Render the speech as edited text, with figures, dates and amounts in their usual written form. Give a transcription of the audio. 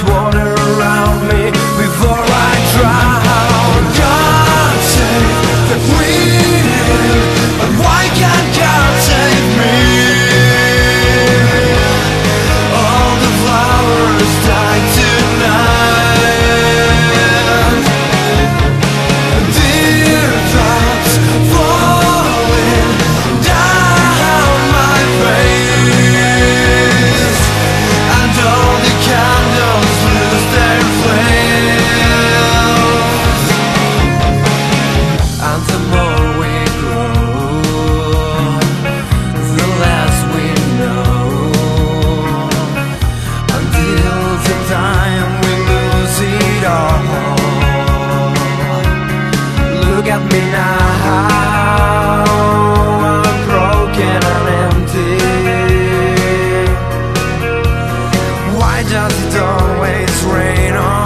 water around me before I drown. God save the queen, but why can't God save me? All the flowers died tonight. Teardrops falling down my face, and all the candles lose their flames. And the more we grow, the less we know, until the time we lose it all. Look at me now, I'm broken and empty. Why does it always rain on